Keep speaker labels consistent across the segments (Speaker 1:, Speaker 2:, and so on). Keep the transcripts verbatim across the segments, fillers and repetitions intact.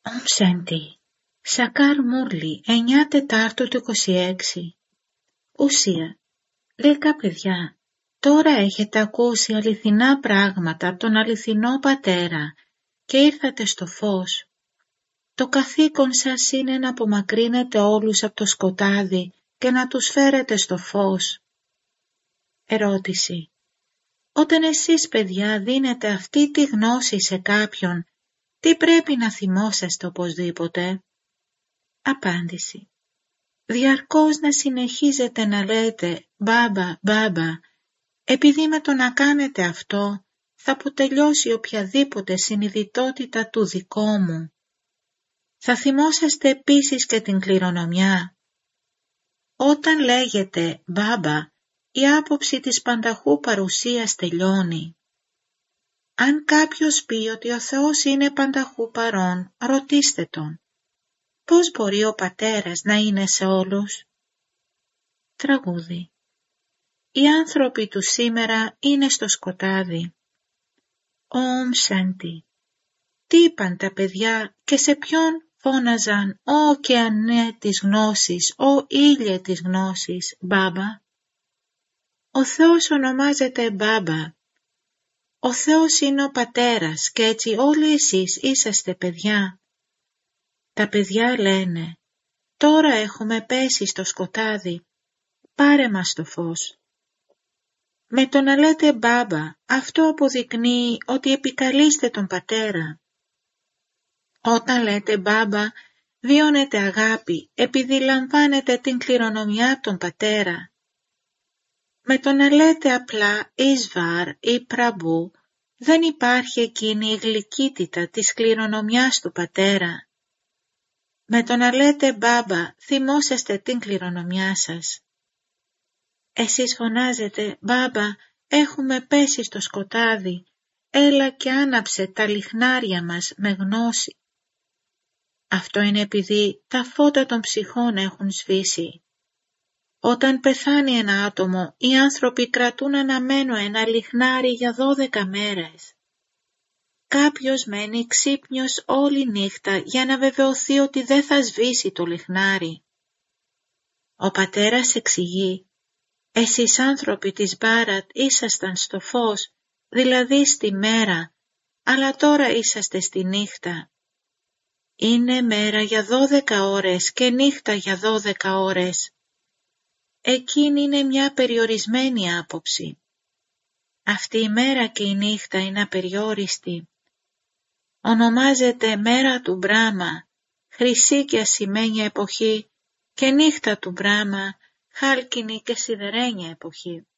Speaker 1: Ομ Σάντι, Σακάρ Μούρλι, εννιά Τετάρτου του είκοσι έξι. Ουσία, λίγα παιδιά, τώρα έχετε ακούσει αληθινά πράγματα από τον αληθινό πατέρα και ήρθατε στο φως. Το καθήκον σας είναι να απομακρύνετε όλους από το σκοτάδι και να τους φέρετε στο φως. Ερώτηση. Όταν εσείς παιδιά δίνετε αυτή τη γνώση σε κάποιον, τι πρέπει να θυμόσαστε οπωσδήποτε? Απάντηση. Διαρκώς να συνεχίζετε να λέτε «Μπάμπα, μπάμπα», επειδή με το να κάνετε αυτό θα αποτελειώσει οποιαδήποτε συνειδητότητα του δικό μου. Θα θυμόσαστε επίσης και την κληρονομιά. Όταν λέγεται «Μπάμπα», η άποψη της πανταχού παρουσίας τελειώνει. Αν κάποιος πει ότι ο Θεός είναι πανταχού παρόν, ρωτήστε τον. Πώς μπορεί ο πατέρας να είναι σε όλους? Τραγούδι. Οι άνθρωποι του σήμερα είναι στο σκοτάδι. Ομ Σάντι. Τι είπαν τα παιδιά και σε ποιον φώναζαν «Ω ωκεανέ της γνώσης, ω ήλιε της γνώσης, μπάμπα»? Ο Θεός ονομάζεται μπάμπα. Ο Θεός είναι ο πατέρας και έτσι όλοι εσείς είσαστε παιδιά. Τα παιδιά λένε «Τώρα έχουμε πέσει στο σκοτάδι, πάρε μας το φως». Με το να λέτε μπάμπα, αυτό αποδεικνύει ότι επικαλείστε τον πατέρα. Όταν λέτε μπάμπα, βιώνετε αγάπη επειδή λαμβάνετε την κληρονομιά από τον πατέρα. Με το να λέτε απλά Ισβάρ ή Πραμπού, δεν υπάρχει εκείνη η γλυκύτητα της κληρονομιάς του πατέρα. Με το να λέτε μπάμπα, θυμόσαστε την κληρονομιά σας. Εσείς φωνάζετε «Μπάμπα, έχουμε πέσει στο σκοτάδι, έλα και άναψε τα λιχνάρια μας με γνώση». Αυτό είναι επειδή τα φώτα των ψυχών έχουν σβήσει. Όταν πεθάνει ένα άτομο, οι άνθρωποι κρατούν αναμένο ένα λιχνάρι για δώδεκα μέρες. Κάποιος μένει ξύπνιος όλη νύχτα για να βεβαιωθεί ότι δεν θα σβήσει το λιχνάρι. Ο πατέρας εξηγεί «Εσείς άνθρωποι της Μπάρατ ήσασταν στο φως, δηλαδή στη μέρα, αλλά τώρα είσαστε στη νύχτα. Είναι μέρα για δώδεκα ώρες και νύχτα για δώδεκα ώρες. Εκείνη είναι μια περιορισμένη άποψη. Αυτή η μέρα και η νύχτα είναι απεριόριστη. Ονομάζεται μέρα του Μπράμα, χρυσή και ασημένια εποχή, και νύχτα του Μπράμα, χάλκινη και σιδερένια εποχή.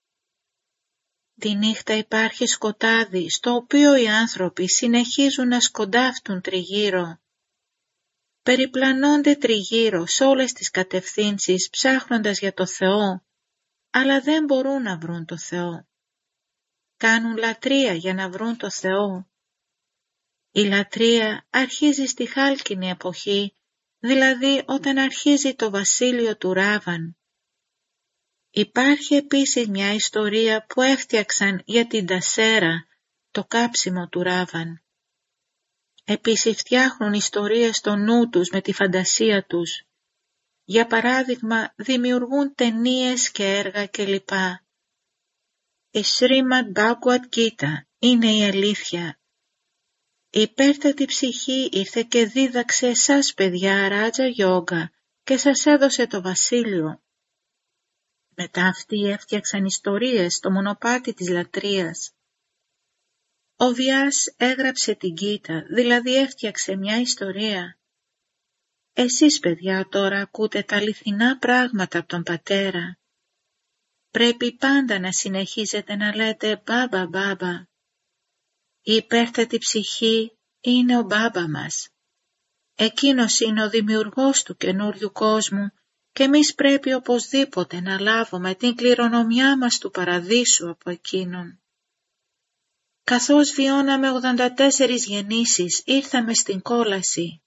Speaker 1: Τη νύχτα υπάρχει σκοτάδι, στο οποίο οι άνθρωποι συνεχίζουν να σκοντάφτουν τριγύρω. Περιπλανώνται τριγύρω σε όλες τις κατευθύνσεις ψάχνοντας για το Θεό, αλλά δεν μπορούν να βρουν το Θεό. Κάνουν λατρεία για να βρουν το Θεό. Η λατρεία αρχίζει στη χάλκινη εποχή, δηλαδή όταν αρχίζει το βασίλειο του Ράβαν. Υπάρχει επίσης μια ιστορία που έφτιαξαν για την Τασέρα, το κάψιμο του Ράβαν. Επίσης φτιάχνουν ιστορίες στο νου τους με τη φαντασία τους. Για παράδειγμα, δημιουργούν ταινίες και έργα κλπ. Η Σρίμαντ Μπάγκουατ Γκίτα είναι η αλήθεια. Η υπέρτατη ψυχή ήρθε και δίδαξε εσάς παιδιά Ράτζα Γιόγκα και σας έδωσε το βασίλειο. Μετά αυτοί έφτιαξαν ιστορίες στο μονοπάτι της λατρείας. Ο Βιάς έγραψε την Γκίτα, δηλαδή έφτιαξε μια ιστορία. Εσείς παιδιά τώρα ακούτε τα αληθινά πράγματα από τον πατέρα. Πρέπει πάντα να συνεχίζετε να λέτε «Μπάμπα, μπάμπα». Η υπέρτατη ψυχή είναι ο μπάμπα μας. Εκείνος είναι ο δημιουργός του καινούριου κόσμου και εμείς πρέπει οπωσδήποτε να λάβουμε την κληρονομιά μας του παραδείσου από εκείνον. Καθώς βιώναμε ογδόντα τέσσερις γεννήσεις, ήρθαμε στην κόλαση.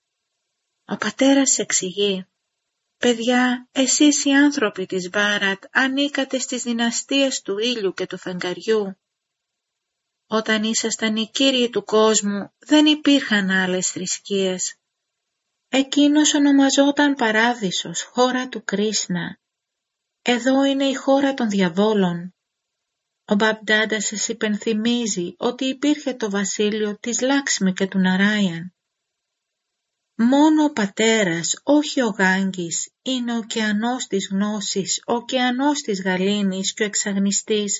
Speaker 1: Ο πατέρας εξηγεί «Παιδιά, εσείς οι άνθρωποι της Μπάρατ ανήκατε στις δυναστείες του ήλιου και του φεγγαριού. Όταν ήσασταν οι κύριοι του κόσμου, δεν υπήρχαν άλλες θρησκείες. Εκείνος ονομαζόταν Παράδεισος, χώρα του Κρίσνα. Εδώ είναι η χώρα των διαβόλων. Ο Μπαμπ-Ντάντα σας υπενθυμίζει ότι υπήρχε το βασίλειο της Λάξμη και του Ναράιαν. Μόνο ο πατέρας, όχι ο Γάγκης, είναι ο ωκεανός της γνώσης, ο ωκεανός της γαλήνης και ο εξαγνιστής.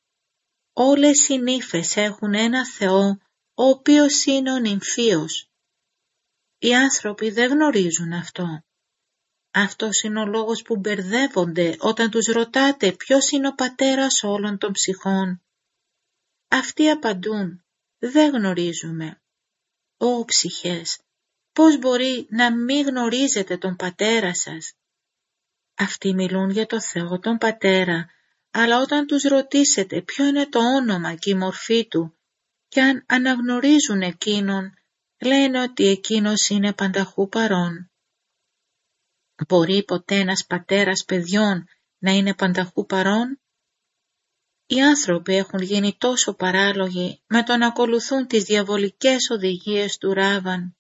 Speaker 1: Όλες οι νύφες έχουν ένα Θεό, ο οποίος είναι ο νυμφίος. Οι άνθρωποι δεν γνωρίζουν αυτό. Αυτός είναι ο λόγος που μπερδεύονται όταν τους ρωτάτε ποιος είναι ο πατέρας όλων των ψυχών. Αυτοί απαντούν, δεν γνωρίζουμε. Ω ψυχές, πώς μπορεί να μην γνωρίζετε τον πατέρα σας? Αυτοί μιλούν για το Θεό τον πατέρα, αλλά όταν τους ρωτήσετε ποιο είναι το όνομα και η μορφή του και αν αναγνωρίζουν εκείνον, λένε ότι εκείνος είναι πανταχού παρών. Μπορεί ποτέ ένας πατέρας παιδιών να είναι πανταχού παρών? Οι άνθρωποι έχουν γίνει τόσο παράλογοι με το να ακολουθούν τις διαβολικές οδηγίες του Ράβαν.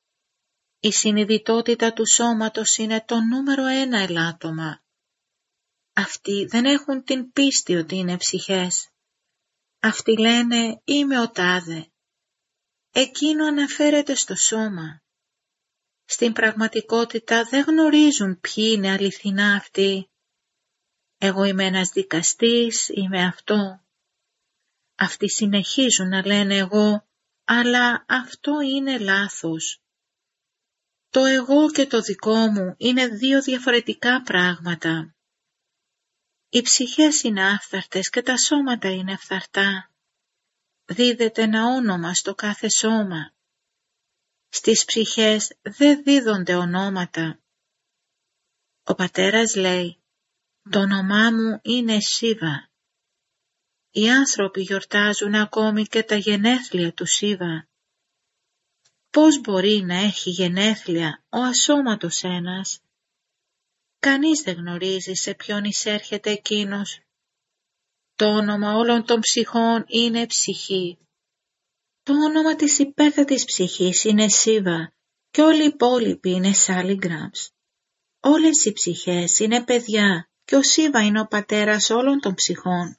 Speaker 1: Η συνειδητότητα του σώματος είναι το νούμερο ένα ελάττωμα. Αυτοί δεν έχουν την πίστη ότι είναι ψυχές. Αυτοί λένε είμαι ο τάδε. Εκείνο αναφέρεται στο σώμα. Στην πραγματικότητα δεν γνωρίζουν ποιοι είναι αληθινά αυτοί. Εγώ είμαι ένας δικαστής, είμαι αυτό. Αυτοί συνεχίζουν να λένε εγώ, αλλά αυτό είναι λάθος. Το εγώ και το δικό μου είναι δύο διαφορετικά πράγματα. Οι ψυχές είναι άφθαρτες και τα σώματα είναι φθαρτά. Δίδεται ένα όνομα στο κάθε σώμα. Στις ψυχές δεν δίδονται ονόματα. Ο πατέρας λέει, το όνομά μου είναι Σίβα. Οι άνθρωποι γιορτάζουν ακόμη και τα γενέθλια του Σίβα. Πώς μπορεί να έχει γενέθλια ο ασώματος ένας? Κανείς δεν γνωρίζει σε ποιον εισέρχεται εκείνος. Το όνομα όλων των ψυχών είναι ψυχή. Το όνομα της υπέρτατης ψυχής είναι Σίβα και όλοι οι υπόλοιποι είναι Σάλιγκραμς. Όλες οι ψυχές είναι παιδιά και ο Σίβα είναι ο πατέρας όλων των ψυχών.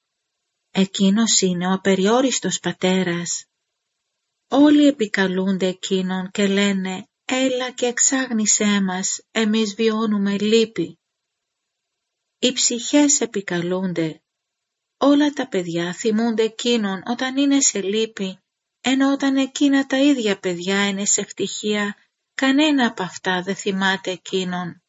Speaker 1: Εκείνος είναι ο απεριόριστος πατέρας. Όλοι επικαλούνται εκείνον και λένε «Έλα και εξάγνησέ μας, εμείς βιώνουμε λύπη». Οι ψυχές επικαλούνται. Όλα τα παιδιά θυμούνται εκείνον όταν είναι σε λύπη, ενώ όταν εκείνα τα ίδια παιδιά είναι σε ευτυχία, κανένα από αυτά δεν θυμάται εκείνον.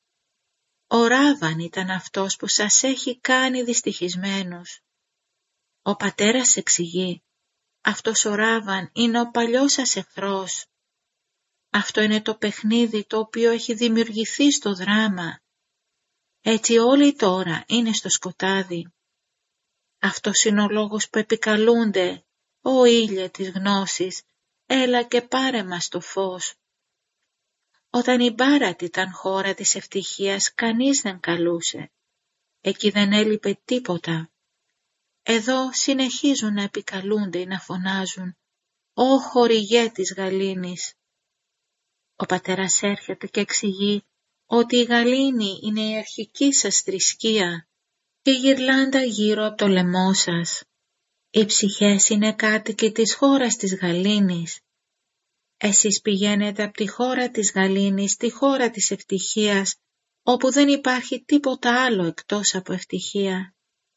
Speaker 1: Ο Ράβαν ήταν αυτός που σας έχει κάνει δυστυχισμένους. Ο πατέρας εξηγεί, αυτός ο Ράβαν είναι ο παλιός σας εχθρός. Αυτό είναι το παιχνίδι το οποίο έχει δημιουργηθεί στο δράμα. Έτσι όλοι τώρα είναι στο σκοτάδι. Αυτός είναι ο λόγος που επικαλούνται, «Ω ήλιε της γνώσης, έλα και πάρε μας το φως». Όταν η Μπάρατ ήταν χώρα της ευτυχίας, κανείς δεν καλούσε. Εκεί δεν έλειπε τίποτα. Εδώ συνεχίζουν να επικαλούνται ή να φωνάζουν, «Ω χορηγέ της γαλήνης». Ο πατέρας έρχεται και εξηγεί ότι η γαλήνη είναι η αρχική σας θρησκεία και η γυρλάντα γύρω από το λαιμό σας. Οι ψυχές είναι κάτοικοι της χώρας της γαλήνης. Εσείς πηγαίνετε από τη χώρα της γαλήνης στη χώρα της ευτυχίας, όπου δεν υπάρχει τίποτα άλλο εκτός από ευτυχία.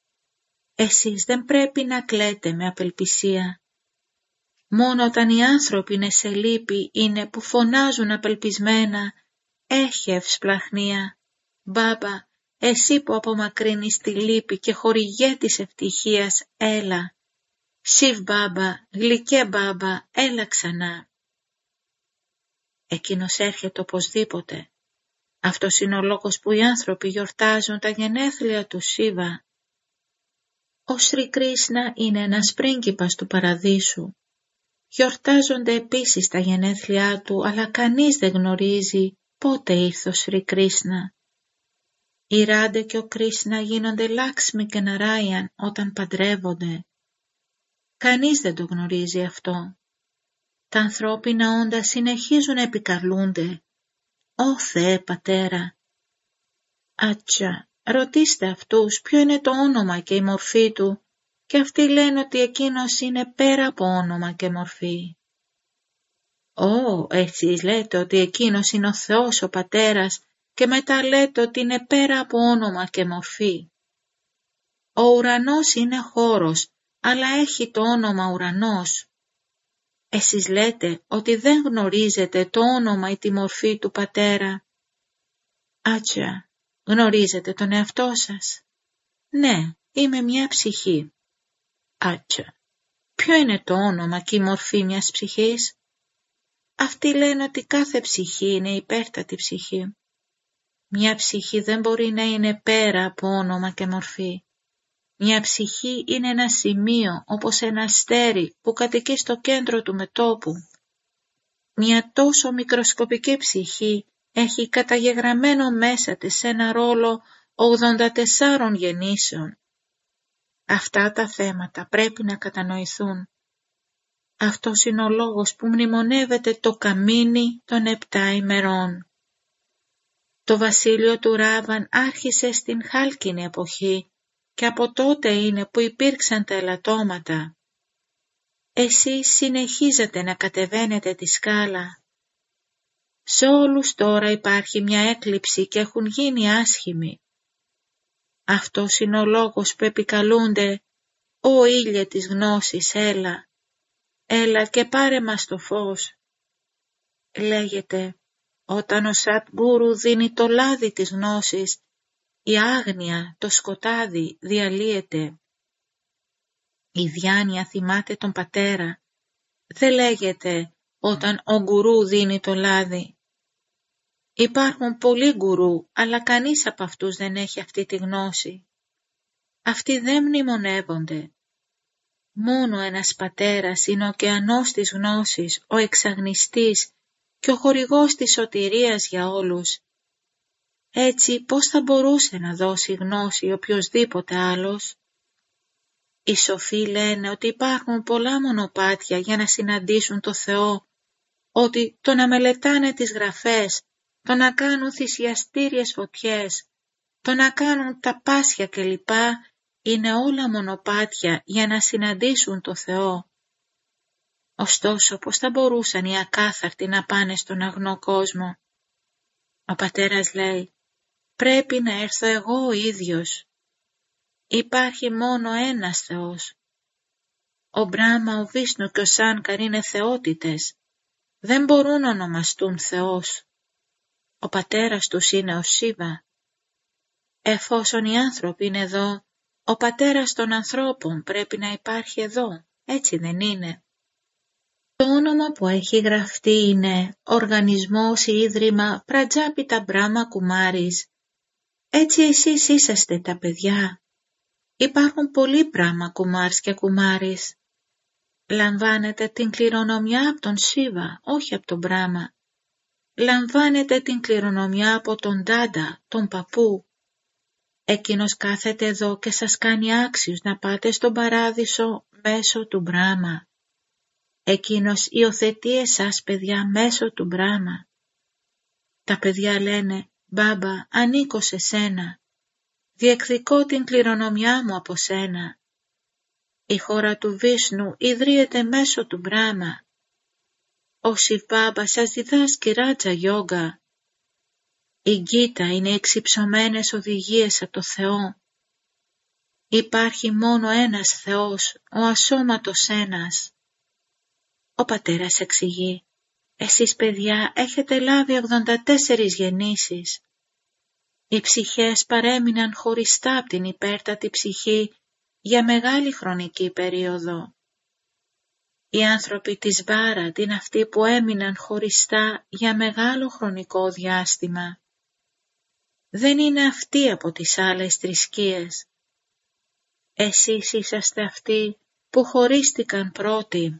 Speaker 1: Εσείς δεν πρέπει να κλαίτε με απελπισία. Μόνο όταν οι άνθρωποι είναι σε λύπη είναι που φωνάζουν απελπισμένα «Έχε ευσπλαχνία, Μπάμπα, εσύ που απομακρύνεις τη λύπη και χορηγέ της ευτυχίας, έλα. Σιβ Μπάμπα, γλυκέ Μπάμπα, έλα ξανά». Εκείνος έρχεται οπωσδήποτε. Αυτός είναι ο λόγος που οι άνθρωποι γιορτάζουν τα γενέθλια του Σίβα. Ο Σρι Κρίσνα είναι ένας πρίγκιπας του παραδείσου. Γιορτάζονται επίσης τα γενέθλιά του, αλλά κανείς δεν γνωρίζει πότε ήρθε ο Σρι Κρίσνα. Οι Ράντε και ο Κρίσνα γίνονται Λάξμι και Ναράιαν όταν παντρεύονται. Κανείς δεν το γνωρίζει αυτό. Τα ανθρώπινα όντα συνεχίζουν να επικαλούνται. «Ω Θεέ Πατέρα». Άτσα, ρωτήστε αυτούς ποιο είναι το όνομα και η μορφή του και αυτοί λένε ότι εκείνος είναι πέρα από όνομα και μορφή. «Ω, εσείς λέτε ότι εκείνος είναι ο Θεός ο Πατέρας και μετά λέτε ότι είναι πέρα από όνομα και μορφή. Ο ουρανός είναι χώρος, αλλά έχει το όνομα ουρανός. Εσείς λέτε ότι δεν γνωρίζετε το όνομα ή τη μορφή του Πατέρα. Άτσα, γνωρίζετε τον εαυτό σας? Ναι, είμαι μια ψυχή. Άτσα, ποιο είναι το όνομα και η μορφή μιας ψυχής? Αυτοί λένε ότι κάθε ψυχή είναι υπέρτατη ψυχή. Μια ψυχή δεν μπορεί να είναι πέρα από όνομα και μορφή. Μια ψυχή είναι ένα σημείο όπως ένα αστέρι που κατοικεί στο κέντρο του μετώπου. Μια τόσο μικροσκοπική ψυχή έχει καταγεγραμμένο μέσα της ένα ρόλο ογδόντα τεσσάρων γεννήσεων. Αυτά τα θέματα πρέπει να κατανοηθούν. Αυτός είναι ο λόγος που μνημονεύεται το καμίνι των επτά ημερών. Το βασίλειο του Ράβαν άρχισε στην χάλκινη εποχή και από τότε είναι που υπήρξαν τα ελαττώματα. Εσείς συνεχίζετε να κατεβαίνετε τη σκάλα. Σε όλους τώρα υπάρχει μια έκλειψη και έχουν γίνει άσχημοι. Αυτός είναι ο λόγος που επικαλούνται «Ω ήλιε της γνώσης, έλα, έλα και πάρε μας το φως». Λέγεται, όταν ο Σατγκούρου δίνει το λάδι της γνώσης, η άγνοια, το σκοτάδι διαλύεται. Η διάνοια θυμάται τον Πατέρα. Δεν λέγεται όταν ο γκουρού δίνει το λάδι. Υπάρχουν πολλοί γκουρού, αλλά κανείς από αυτούς δεν έχει αυτή τη γνώση. Αυτοί δεν μνημονεύονται. Μόνο ένας Πατέρας είναι ο ωκεανός της γνώσης, ο εξαγνιστής και ο χορηγός της σωτηρίας για όλους. Έτσι πώς θα μπορούσε να δώσει γνώση οποιοσδήποτε άλλος? Οι σοφοί λένε ότι υπάρχουν πολλά μονοπάτια για να συναντήσουν το Θεό, ότι το να μελετάνε τις γραφές, το να κάνουν θυσιαστήριες φωτιές, το να κάνουν τα πάσια κλπ. Είναι όλα μονοπάτια για να συναντήσουν το Θεό. Ωστόσο, πώς θα μπορούσαν οι ακάθαρτοι να πάνε στον αγνό κόσμο? Ο Πατέρας λέει, πρέπει να έρθω εγώ ο ίδιος. Υπάρχει μόνο ένας Θεός. Ο Μπράχμα, ο Βίσνου και ο Σάνκαρ είναι θεότητες. Δεν μπορούν να ονομαστούν Θεός. Ο Πατέρας τους είναι ο Σίβα. Εφόσον οι άνθρωποι είναι εδώ, ο Πατέρας των ανθρώπων πρέπει να υπάρχει εδώ. Έτσι δεν είναι? Το όνομα που έχει γραφτεί είναι Οργανισμός ή Ίδρυμα Πρατζάπιτα Μπράχμα Κουμάρης. Έτσι εσείς είσαστε τα παιδιά. Υπάρχουν πολλοί Μπράχμα Κουμάρς και Κουμάρης. Λαμβάνετε την κληρονομιά από τον Σίβα, όχι από τον Μπράχμα. Λαμβάνετε την κληρονομιά από τον Ντάντα, τον παππού. Εκείνος κάθεται εδώ και σας κάνει άξιους να πάτε στον παράδεισο μέσω του Μπράχμα. Εκείνος υιοθετεί εσάς παιδιά μέσω του Μπράχμα. Τα παιδιά λένε, «Μπάμπα, ανήκω σε σένα. Διεκδικώ την κληρονομιά μου από σένα». Η χώρα του Βίσνου ιδρύεται μέσω του Μπράχμα. Ο Σιβ-Μπάμπα σας διδάσκει Ράτζα Γιόγκα. Η Γκίτα είναι εξυψωμένες οδηγίες από το Θεό. Υπάρχει μόνο ένας Θεός, ο ασώματος ένας. Ο Πατέρας εξηγεί, εσείς παιδιά έχετε λάβει ογδόντα τέσσερις γεννήσεις. Οι ψυχές παρέμειναν χωριστά από την υπέρτατη ψυχή για μεγάλη χρονική περίοδο. Οι άνθρωποι της Βάραντ είναι αυτοί που έμειναν χωριστά για μεγάλο χρονικό διάστημα. Δεν είναι αυτοί από τις άλλες θρησκείες. Εσείς είσαστε αυτοί που χωρίστηκαν πρώτοι.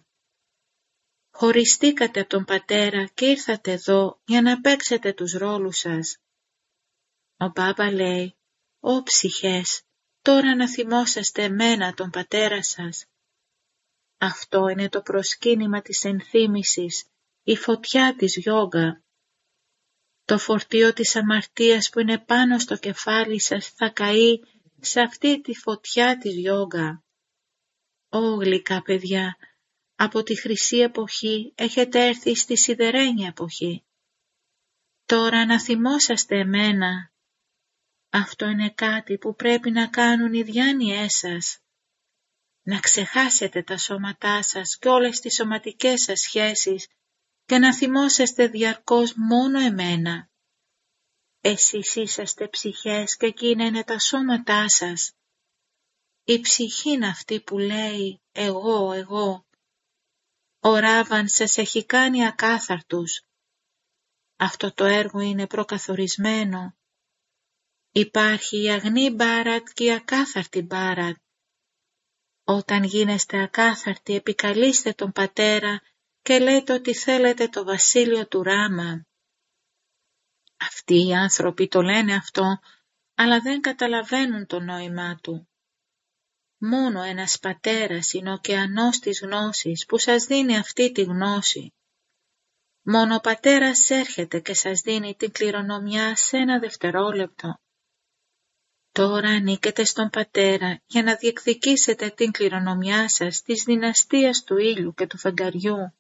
Speaker 1: Χωριστήκατε από τον Πατέρα και ήρθατε εδώ για να παίξετε τους ρόλους σας. Ο Μπάμπα λέει, «Ω ψυχές, τώρα να θυμόσαστε εμένα τον Πατέρα σας. Αυτό είναι το προσκύνημα της ενθύμησης, η φωτιά της γιόγκα. Το φορτίο της αμαρτίας που είναι πάνω στο κεφάλι σας θα καεί σε αυτή τη φωτιά της γιόγκα. Ω γλυκά παιδιά, από τη χρυσή εποχή έχετε έρθει στη σιδερένια εποχή. Τώρα να θυμόσαστε εμένα. Αυτό είναι κάτι που πρέπει να κάνουν οι διάνοιές σας. Να ξεχάσετε τα σώματά σας και όλες τις σωματικές σας σχέσεις και να θυμόσαστε διαρκώς μόνο εμένα. Εσείς είσαστε ψυχές και εκείνα είναι τα σώματά σας. Η ψυχή είναι αυτή που λέει εγώ, εγώ. Ο Ράβαν σας έχει κάνει ακάθαρτους. Αυτό το έργο είναι προκαθορισμένο. Υπάρχει η αγνή μπάρατ και η ακάθαρτη μπάρατ. Όταν γίνεστε ακάθαρτοι επικαλείστε τον πατέρα και λέτε ότι θέλετε το βασίλειο του Ράμα. Αυτοί οι άνθρωποι το λένε αυτό, αλλά δεν καταλαβαίνουν το νόημά του. Μόνο ένας πατέρας είναι ο ωκεανός της γνώσης που σας δίνει αυτή τη γνώση. Μόνο ο πατέρας έρχεται και σας δίνει την κληρονομιά σε ένα δευτερόλεπτο. Τώρα ανήκετε στον πατέρα για να διεκδικήσετε την κληρονομιά σας της δυναστείας του ήλιου και του φεγγαριού.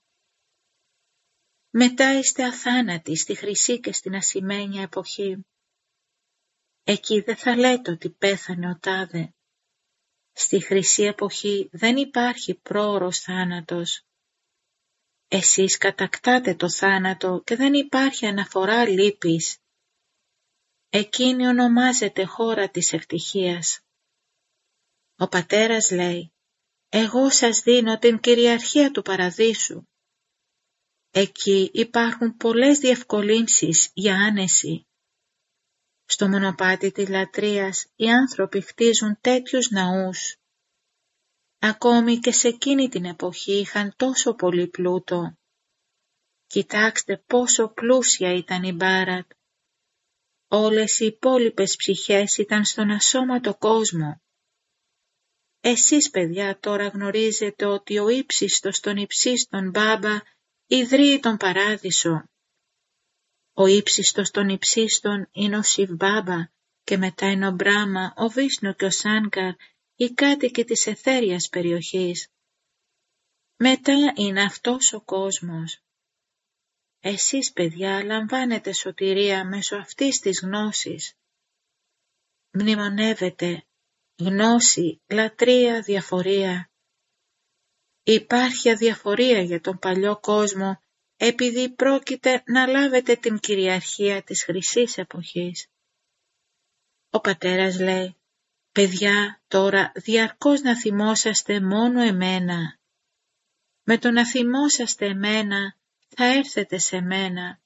Speaker 1: Μετά είστε αθάνατοι στη χρυσή και στην ασημένια εποχή. Εκεί δεν θα λέτε ότι πέθανε ο τάδε. Στη χρυσή εποχή δεν υπάρχει πρόωρος θάνατος. Εσείς κατακτάτε το θάνατο και δεν υπάρχει αναφορά λύπης. Εκείνη ονομάζεται χώρα της ευτυχίας. Ο πατέρας λέει, εγώ σας δίνω την κυριαρχία του παραδείσου. Εκεί υπάρχουν πολλές διευκολύνσεις για άνεση. Στο μονοπάτι της λατρείας οι άνθρωποι χτίζουν τέτοιους ναούς. Ακόμη και σε εκείνη την εποχή είχαν τόσο πολύ πλούτο. Κοιτάξτε πόσο πλούσια ήταν η Μπάρατ. Όλες οι υπόλοιπες ψυχές ήταν στον ασώματο κόσμο. Εσείς παιδιά τώρα γνωρίζετε ότι ο ύψιστος των υψίστων Μπάμπα ιδρύει τον παράδεισο. Ο ύψιστος των υψίστων είναι ο Σιβ Μπάμπα και μετά είναι ο Μπράμα, ο Βίσνου και ο Σάνκαρ, οι κάτοικοι της αιθέριας περιοχής. Μετά είναι αυτός ο κόσμος. Εσείς παιδιά λαμβάνετε σωτηρία μέσω αυτής της γνώσης. Μνημονεύετε γνώση, λατρεία, διαφορία. Υπάρχει αδιαφορία για τον παλιό κόσμο επειδή πρόκειται να λάβετε την κυριαρχία της χρυσής εποχής. Ο πατέρας λέει, παιδιά τώρα διαρκώς να θυμόσαστε μόνο εμένα. Με το να θυμόσαστε εμένα θα έρθετε σε μένα.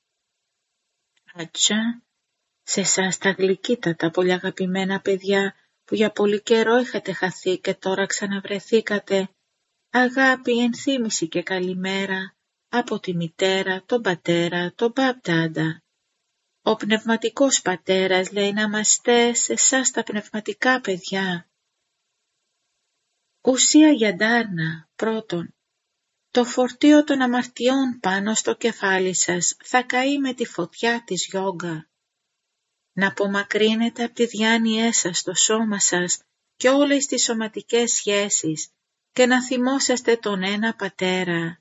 Speaker 1: Άτσα, σε εσάς τα γλυκύτατα πολύ αγαπημένα παιδιά που για πολύ καιρό είχατε χαθεί και τώρα ξαναβρεθήκατε, αγάπη, ενθύμηση και καλημέρα από τη μητέρα, τον πατέρα, τον μπαμπτάντα. Ο πνευματικός πατέρας λέει να είμαστε σε εσάς τα πνευματικά παιδιά. Ουσία για Ντάρνα, πρώτον. Το φορτίο των αμαρτιών πάνω στο κεφάλι σας θα καεί με τη φωτιά της γιόγκα. Να απομακρύνετε από τη διάνοιά σας το σώμα σας και όλες τις σωματικές σχέσεις και να θυμόσαστε τον ένα πατέρα.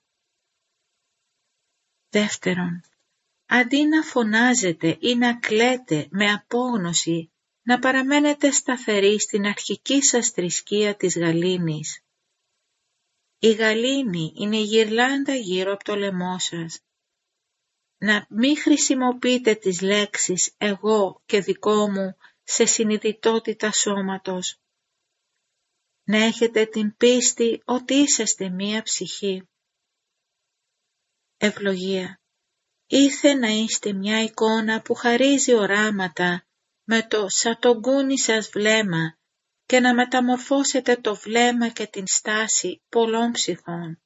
Speaker 1: Δεύτερον, αντί να φωνάζετε ή να κλαίτε με απόγνωση, να παραμένετε σταθεροί στην αρχική σας θρησκεία της γαλήνης. Η γαλήνη είναι η γυρλάντα γύρω από το λαιμό σας. Να μην χρησιμοποιείτε τις λέξεις εγώ και δικό μου σε συνειδητότητα σώματος. Να έχετε την πίστη ότι είσαστε μία ψυχή. Ευλογία. Ήθε να είστε μια εικόνα που χαρίζει οράματα με το σατογκούνι σας βλέμμα και να μεταμορφώσετε το βλέμμα και την στάση πολλών ψυχών.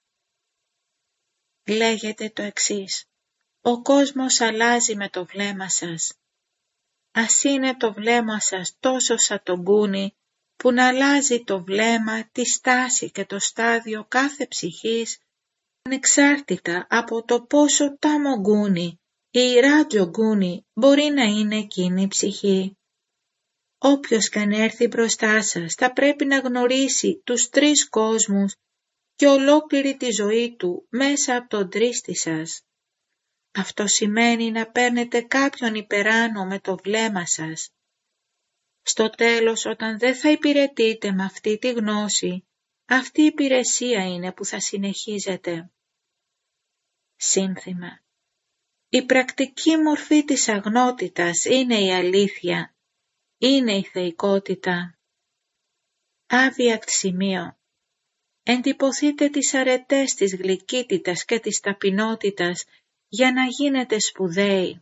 Speaker 1: Λέγεται το εξής. Ο κόσμος αλλάζει με το βλέμμα σας. Ας είναι το βλέμμα σας τόσο σατογκούνι που να αλλάζει το βλέμμα, τη στάση και το στάδιο κάθε ψυχής, ανεξάρτητα από το πόσο ταμογκούνι ή ρατζογκούνι μπορεί να είναι εκείνη η ψυχή. Όποιος καν έρθει μπροστά σας θα πρέπει να γνωρίσει τους τρεις κόσμους και ολόκληρη τη ζωή του μέσα από τον τρίστη σας. Αυτό σημαίνει να παίρνετε κάποιον υπεράνω με το βλέμμα σας. Στο τέλος, όταν δεν θα υπηρετείτε με αυτή τη γνώση, αυτή η υπηρεσία είναι που θα συνεχίζετε. Σύνθημα. Η πρακτική μορφή της αγνότητας είναι η αλήθεια, είναι η θεϊκότητα. Άβιακτ σημείο. Εντυπωθείτε τις αρετές της γλυκύτητας και της ταπεινότητας για να γίνετε σπουδαίοι.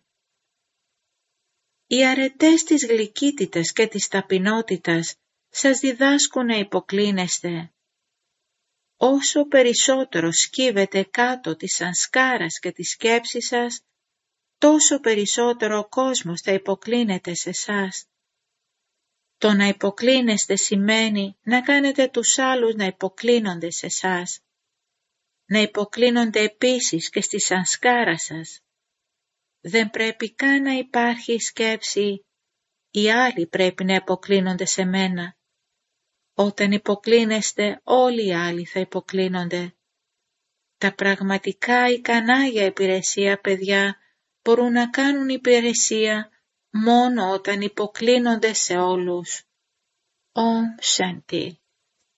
Speaker 1: Οι αρετές της γλυκύτητας και της ταπεινότητας σας διδάσκουν να υποκλίνεστε. Όσο περισσότερο σκύβετε κάτω της σανσκάρας και της σκέψης σας, τόσο περισσότερο ο κόσμος θα υποκλίνεται σε σας. Το να υποκλίνεστε σημαίνει να κάνετε τους άλλους να υποκλίνονται σε σας. Να υποκλίνονται επίσης και στη σανσκάρα σας. Δεν πρέπει καν να υπάρχει σκέψη «οι άλλοι πρέπει να υποκλίνονται σε μένα». Όταν υποκλίνεστε όλοι οι άλλοι θα υποκλίνονται. Τα πραγματικά ικανά για υπηρεσία παιδιά μπορούν να κάνουν υπηρεσία μόνο όταν υποκλίνονται σε όλους. Ομ Σάντι.